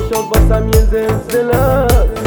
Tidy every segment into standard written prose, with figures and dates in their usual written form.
شد باسم یه زلزله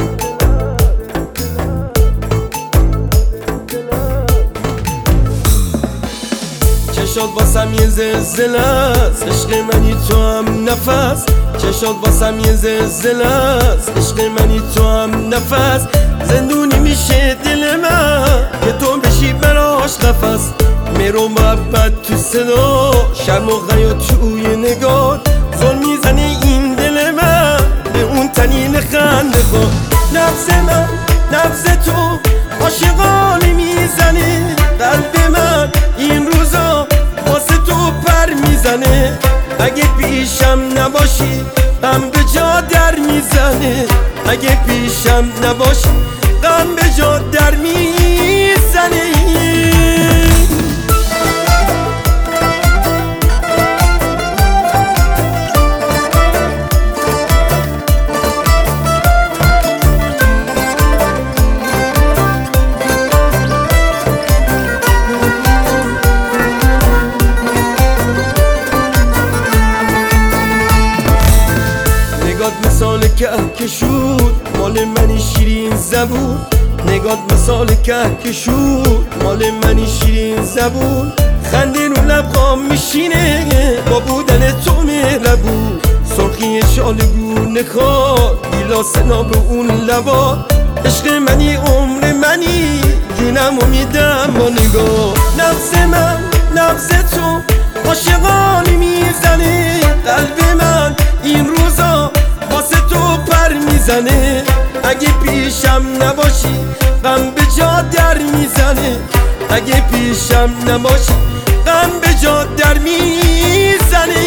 چه شد باسم یه زلزله است عشق منی تو هم نفس چه شد باسم یه زلزله است عشق منی تو هم نفس زندونی میشه دل من که تو بشی براش نفس میرو محبت تو صدا شرم و غیا توی نگاه ظلم میزنه این دل من به اون تنین خنده با نفس من نفس تو عاشقانه میزنه قلب من این روزا واسه تو پر میزنه اگه پیشم نباشی غم به جا در میزنه اگه پیشم نباشی غم به جا در میزنه مثال کهکشود مال منی شیرین زبون نگات مثال کهکشود مال منی شیرین زبون خنده رو لبخام میشینه با بودن تو مهربون سرخی شالگونه خواد گیلاس ناب اون لبا عشق منی عمر منی جونمو میدم با نگاه نفس من نفس تو عاشقانه میزنه قلب من این روزا واسه تو پر میزنه اگه پیشم نباشی غم به جا در میزنه اگه پیشم نباشی غم به جا در میزنه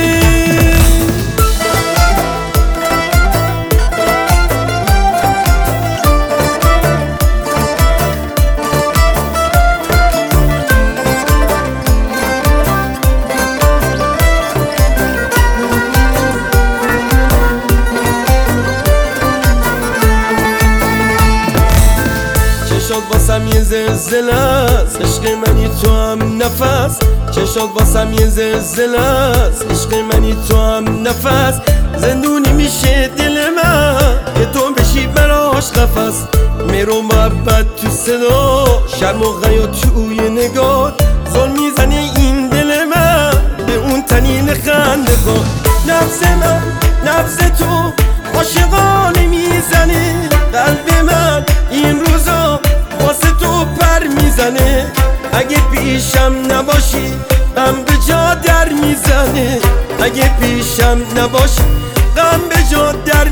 شد باسم یه زلزله است عشق منی تو هم نفس چه شد باسم یه زلزله است عشق منی تو هم نفس زندونی میشه دل من که تو بشی براش نفس میرو محبت تو صدا شرم و غیا توی نگاه ظلم میزنه این دل من به اون تنین خنده با نفس من نفس تو عاشقانه میزنه قلب من این روزا واسه تو پر میزنه اگه پیشم نباشی غم به جا در میزنه اگه پیشم نباشی غم به جا در